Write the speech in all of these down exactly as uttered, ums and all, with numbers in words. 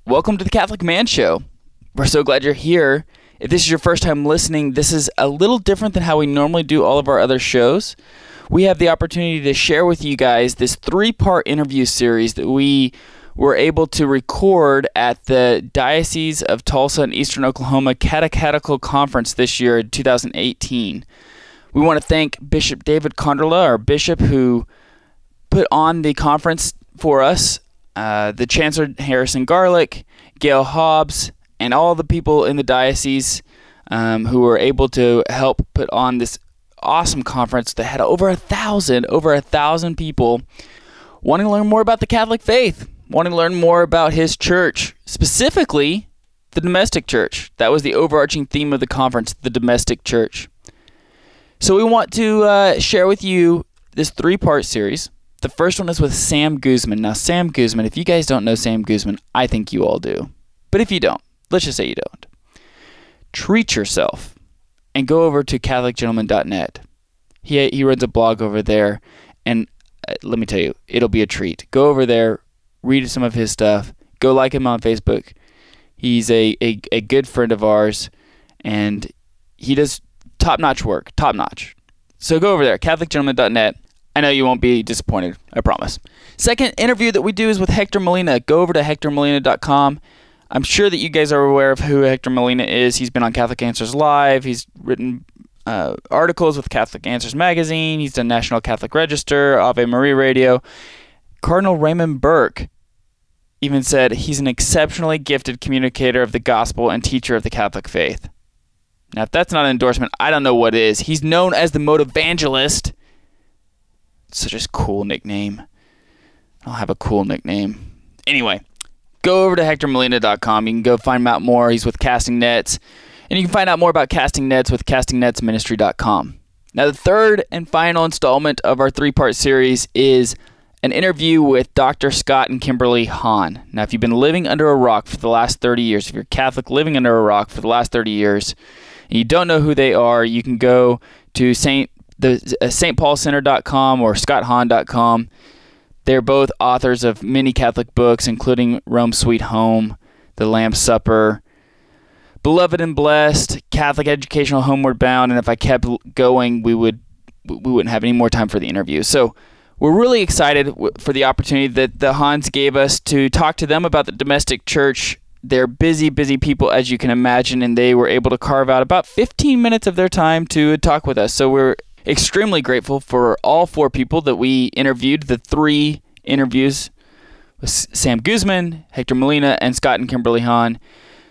Welcome to the Catholic Man Show. We're so glad you're here. If this is your first time listening, this is a little different than how we normally do all of our other shows. We have the opportunity to share with you guys this three-part interview series that we were able to record at the Diocese of Tulsa and Eastern Oklahoma Catechetical Conference this year in two thousand eighteen. We want to thank Bishop David Konderla, our bishop, who put on the conference for us, uh, the Chancellor Harrison Garlick, Gail Hobbs, and all the people in the diocese um, who were able to help put on this awesome conference that had over a thousand, over a thousand people wanting to learn more about the Catholic faith, wanting to learn more about his church, specifically the domestic church. That was the overarching theme of the conference, the domestic church. So we want to uh, share with you this three-part series. The first one is with Sam Guzman. Now, Sam Guzman, if you guys don't know Sam Guzman, I think you all do. But if you don't, let's just say you don't. Treat yourself and go over to Catholic Gentleman dot net. He he runs a blog over there, and uh, let me tell you, it'll be a treat. Go over there, read some of his stuff. Go like him on Facebook. He's a, a, a good friend of ours, and he does top-notch work, top-notch. So go over there, Catholic Gentleman dot net. I know you won't be disappointed, I promise. Second interview that we do is with Hector Molina. Go over to Hector Molina dot com. I'm sure that you guys are aware of who Hector Molina is. He's been on Catholic Answers Live. He's written uh, articles with Catholic Answers Magazine. He's done National Catholic Register, Ave Maria Radio. Cardinal Raymond Burke even said he's an exceptionally gifted communicator of the gospel and teacher of the Catholic faith. Now, if that's not an endorsement, I don't know what is. He's known as the Motivangelist. Such a cool nickname. I'll have a cool nickname. Anyway, go over to Hector Molina dot com. You can go find out more. He's with Casting Nets. And you can find out more about Casting Nets with casting nets ministry dot com. Now, the third and final installment of our three-part series is an interview with Doctor Scott and Kimberly Hahn. Now, if you've been living under a rock for the last thirty years, if you're Catholic living under a rock for the last thirty years, and you don't know who they are, you can go to Saint the uh, S T Paul Center dot com or Scott Hahn dot com. They're both authors of many Catholic books, including Rome Sweet Home, The Lamb's Supper, Beloved and Blessed, Catholic Educational Homeward Bound, and if I kept going, we would we wouldn't have any more time for the interview. So we're really excited for the opportunity that the Hahns gave us to talk to them about the domestic church. They're busy, busy people, as you can imagine, and they were able to carve out about fifteen minutes of their time to talk with us. So we're extremely grateful for all four people that we interviewed, the three interviews with Sam Guzman, Hector Molina, and Scott and Kimberly Hahn.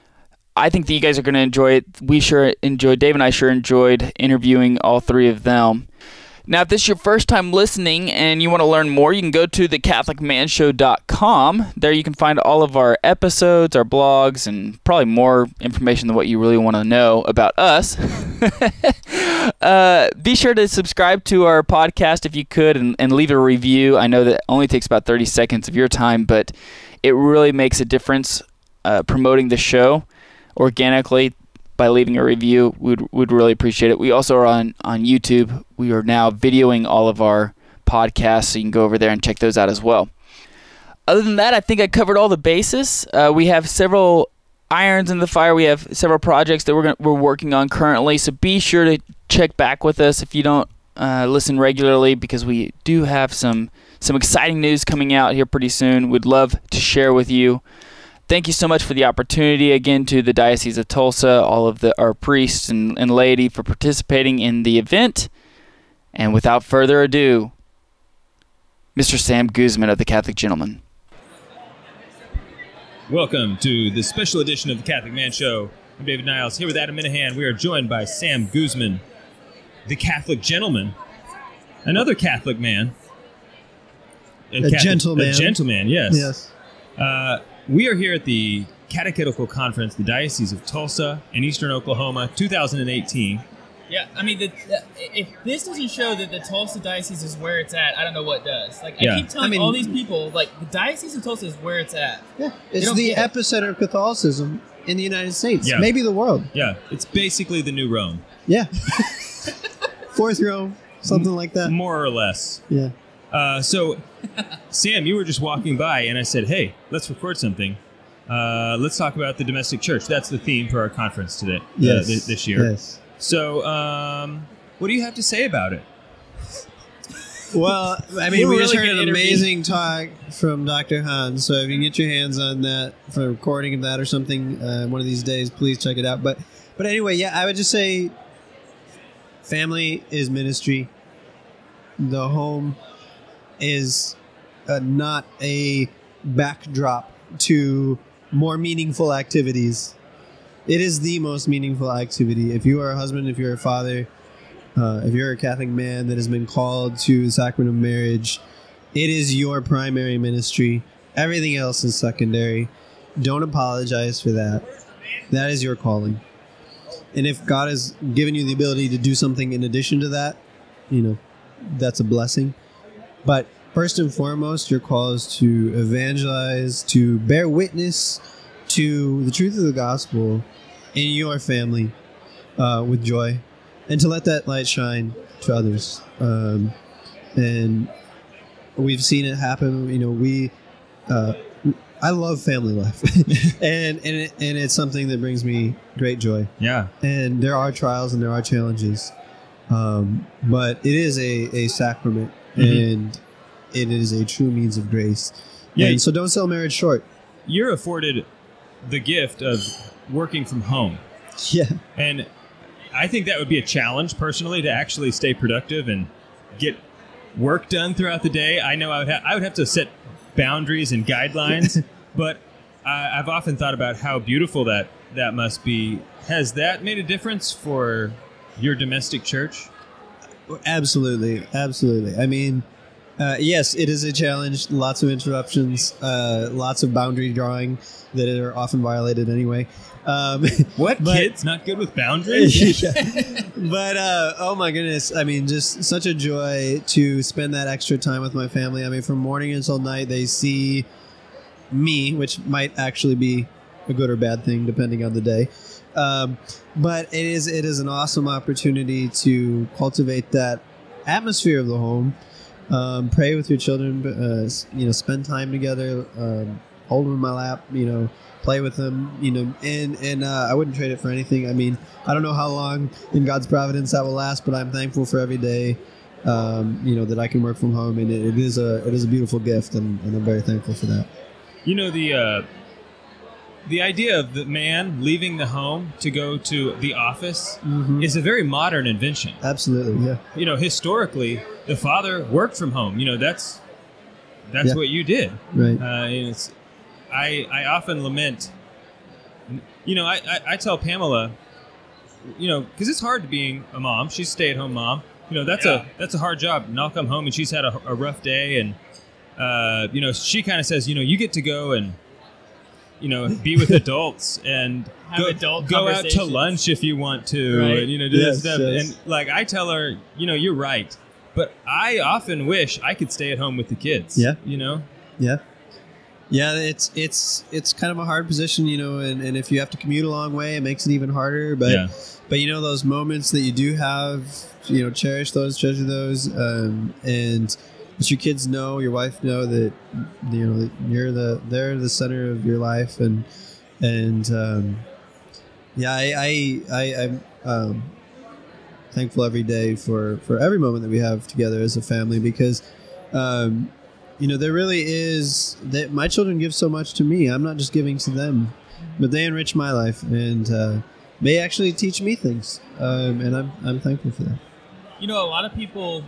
I think that you guys are going to enjoy it. We sure enjoyed, Dave and I sure enjoyed interviewing all three of them. Now, if this is your first time listening and you want to learn more, you can go to the Catholic Man Show dot com. There you can find all of our episodes, our blogs, and probably more information than what you really want to know about us. uh, be sure to subscribe to our podcast if you could and, and leave a review. I know that only takes about thirty seconds of your time, but it really makes a difference uh, promoting the show organically. By leaving a review, we'd, we'd really appreciate it. We also are on, on YouTube. We are now videoing all of our podcasts, so you can go over there and check those out as well. Other than that, I think I covered all the bases. Uh, we have several irons in the fire. We have several projects that we're gonna, we're working on currently, so be sure to check back with us if you don't uh, listen regularly, because we do have some, some exciting news coming out here pretty soon. We'd love to share with you. Thank you so much for the opportunity, again, to the Diocese of Tulsa, all of the our priests and, and laity for participating in the event. And without further ado, Mister Sam Guzman of the Catholic Gentleman. Welcome to the special edition of the Catholic Man Show. I'm David Niles, here with Adam Minahan. We are joined by Sam Guzman, the Catholic Gentleman, another Catholic man. A, a Catholic, gentleman. A gentleman, yes. Yes. Uh, we are here at the Catechetical Conference, the Diocese of Tulsa and Eastern Oklahoma, two thousand eighteen. Yeah, I mean, the, the, if this doesn't show that the Tulsa Diocese is where it's at, I don't know what does. Like, yeah. I keep telling I mean, all these people, like, the Diocese of Tulsa is where it's at. Yeah, it's the epicenter of Catholicism in the United States, yeah. maybe the world. Yeah, it's basically the new Rome. Yeah. Fourth Rome, something like that. More or less. Yeah. Uh, so, Sam, you were just walking by, and I said, hey, let's record something. Uh, let's talk about the domestic church. That's the theme for our conference today, Yes. uh, th- this year. Yes. So, um, what do you have to say about it? Well, I mean, We're we just really heard an gonna intervene. amazing talk from Doctor Hans. So if you can get your hands on that for a recording of that or something uh, one of these days, please check it out. But but anyway, yeah, I would just say family is ministry. The home is uh, not a backdrop to more meaningful activities. It is the most meaningful activity. If you are a husband, if you're a father, Uh, if you're a Catholic man that has been called to the sacrament of marriage, it is your primary ministry. Everything else is secondary. Don't apologize for that. That is your calling. And if God has given you the ability to do something in addition to that, you know, that's a blessing. But first and foremost, your call is to evangelize, to bear witness to the truth of the gospel in your family uh, with joy. And to let that light shine to others. Um, and we've seen it happen. You know, we, uh, I love family life. and and, it, and it's something that brings me great joy. Yeah. And there are trials and there are challenges. Um, but it is a, a sacrament. Mhm. And it is a true means of grace. Yeah. And so don't sell marriage short. You're afforded the gift of working from home. Yeah. And I think that would be a challenge personally to actually stay productive and get work done throughout the day. I know I would, ha- I would have to set boundaries and guidelines, but I- I've often thought about how beautiful that, that must be. Has that made a difference for your domestic church? Absolutely, absolutely. I mean, uh, yes, it is a challenge. Lots of interruptions, uh, lots of boundary drawing that are often violated anyway. Um, What but- kids not good with boundaries? Yeah. But uh, oh my goodness, I mean, just such a joy to spend that extra time with my family. I mean, from morning until night, they see me, which might actually be a good or bad thing depending on the day. Um, but it is it is an awesome opportunity to cultivate that atmosphere of the home. Um, pray with your children, uh, s- you know, spend time together, um, hold them in my lap, you know, play with them, you know, and and uh, I wouldn't trade it for anything. I mean, I don't know how long in God's providence that will last, but I'm thankful for every day, um, you know, that I can work from home, and it, it is a it is a beautiful gift, and, and I'm very thankful for that. You know, the uh, the idea of the man leaving the home to go to the office Mhm. is a very modern invention. Absolutely, yeah, You know, historically, the father worked from home. You know, that's that's Yeah. what you did. right, Uh, and it's, I I often lament. You know, I, I, I tell Pamela, you know, because it's hard to being a mom. She's a stay-at-home mom. You know, that's Yeah. a that's a hard job. And I'll come home and she's had a, a rough day, and uh, you know, she kind of says, you know, you get to go and you know be with adults and Have go, adult go out to conversations. lunch if you want to, Right. and you know, do Yes, this stuff. yes. And like I tell her, you know, you're right, but I often wish I could stay at home with the kids. Yeah. you know. yeah. Yeah, it's it's it's kind of a hard position, you know, and, and if you have to commute a long way, it makes it even harder. But Yeah. but you know, those moments that you do have, you know, cherish those, treasure those, um, and let your kids know, your wife know that you know that you're the they're the center of your life, and and um, yeah, I I, I I'm um, thankful every day for for every moment that we have together as a family, because. Um, You know, there really is that my children give so much to me. I'm not just giving to them, but they enrich my life, and uh, they actually teach me things, um, and I'm I'm thankful for that. You know, a lot of people,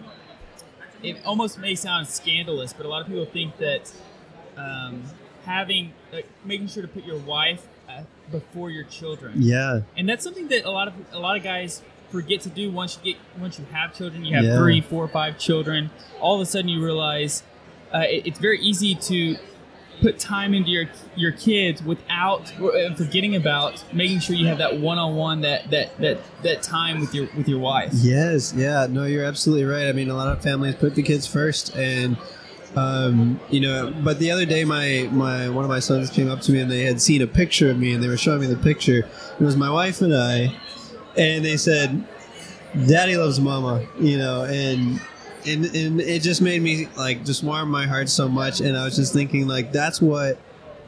it almost may sound scandalous, but a lot of people think that um, having, like, making sure to put your wife uh, before your children. Yeah, And that's something that a lot of a lot of guys forget to do once you get once you have children. You have Yeah. three, four, five children. All of a sudden, you realize uh, it, it's very easy to put time into your your kids without uh, forgetting about making sure you have that one on one that that that that time with your with your wife. yes, yeah. No, you're absolutely right. I mean, a lot of families put the kids first, and um, you know. But the other day, my my one of my sons came up to me, and they had seen a picture of me, and they were showing me the picture. It was my wife and I, and they said, "Daddy loves Mama," you know, and. And, and it just made me like just warm my heart so much, and I was just thinking like that's what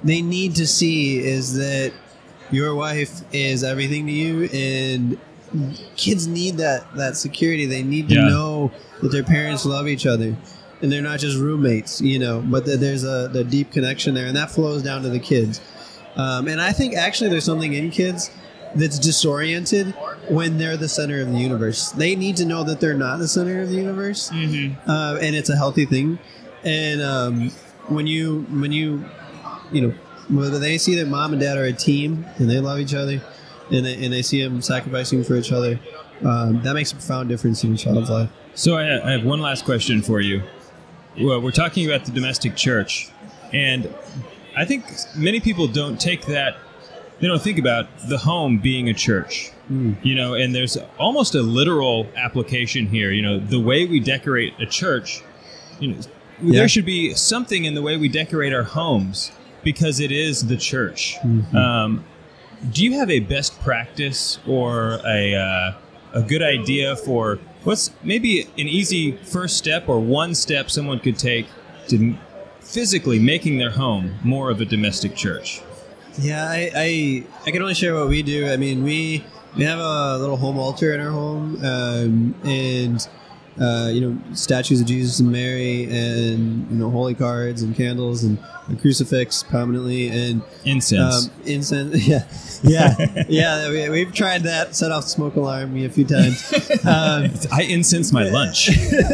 they need to see is that your wife is everything to you, and kids need that, that security. They need to Yeah. know that their parents love each other, and they're not just roommates, you know, but that there's a the deep connection there, and that flows down to the kids. Um, and I think actually there's something in kids that's disoriented when they're the center of the universe. They need to know that they're not the center of the universe, Mm-hmm. uh, and it's a healthy thing. And um, when you when you you know whether they see that mom and dad are a team and they love each other, and they, and they see them sacrificing for each other, um, that makes a profound difference in a child's life. So I, I have one last question for you. Well, we're talking about the domestic church, and I think many people don't take that. They don't think about the home being a church, Mm. you know, and there's almost a literal application here. You know, the way we decorate a church, you know, Yeah. there should be something in the way we decorate our homes because it is the church. Mhm. Um, do you have a best practice or a uh, a good idea for what's maybe an easy first step or one step someone could take to m- physically making their home more of a domestic church? Yeah, I, I I can only share what we do. I mean, we we have a little home altar in our home, um, and uh, you know, statues of Jesus and Mary, and you know, holy cards and candles and a crucifix prominently, and Incense. um, incense. Yeah, yeah, yeah. We, we've tried that. Set off the smoke alarm a few times. Um, I incense my lunch.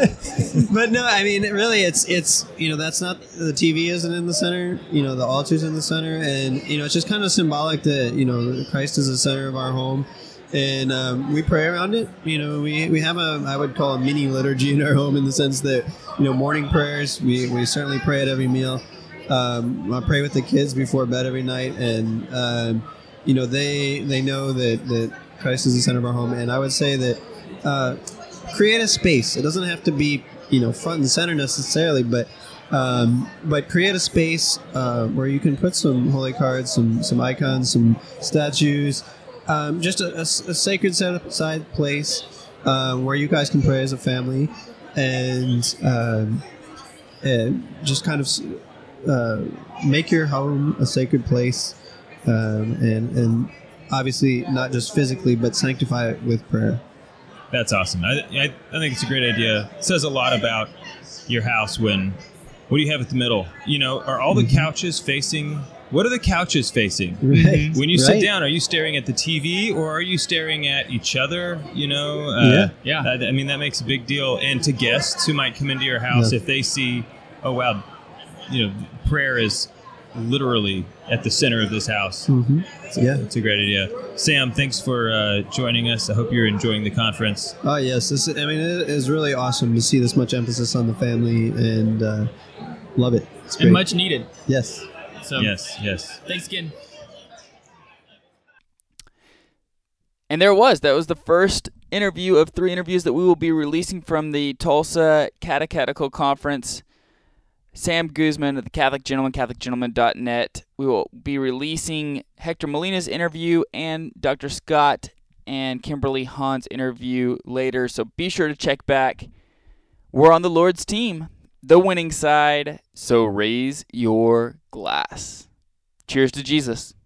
but no, I mean, really, it's it's you know, that's not, the T V isn't in the center. You know, the altar's in the center, and you know, it's just kind of symbolic that you know Christ is the center of our home, and um, we pray around it. You know, we we have a, I would call a mini liturgy in our home, in the sense that you know, morning prayers, we we certainly pray at every meal. Um, I pray with the kids before bed every night, and um, you know, they they know that that Christ is the center of our home, and I would say that. Uh, create a space. It doesn't have to be, you know, front and center necessarily, but um, but create a space uh, where you can put some holy cards, some some icons, some statues, um, just a, a, a sacred set aside place uh, where you guys can pray as a family, and, um, and just kind of uh, make your home a sacred place, um, and and obviously not just physically, but sanctify it with prayer. That's awesome. I, I, I think it's a great idea. It says a lot about your house when, what do you have at the middle? You know, are all the couches facing, what are the couches facing? Right. When you Right. sit down, are you staring at the T V or are you staring at each other? You know, uh, Yeah. Yeah. I, I mean, that makes a big deal. And to guests who might come into your house, Yeah. if they see, oh, wow, you know, prayer is literally at the center of this house. Mm-hmm. Yeah. It's a great idea. Sam, thanks for uh, joining us. I hope you're enjoying the conference. Oh yes, this, I mean, it is really awesome to see this much emphasis on the family, and uh, love it. It's great. And much needed. Yes. So Yes, yes. thanks again. And there it was. That was the first interview of three interviews that we will be releasing from the Tulsa Catechetical Conference. Sam Guzman of the Catholic Gentleman, Catholic Gentleman dot net. We will be releasing Hector Molina's interview and Doctor Scott and Kimberly Hahn's interview later, so be sure to check back. We're on the Lord's team, the winning side, so raise your glass. Cheers to Jesus.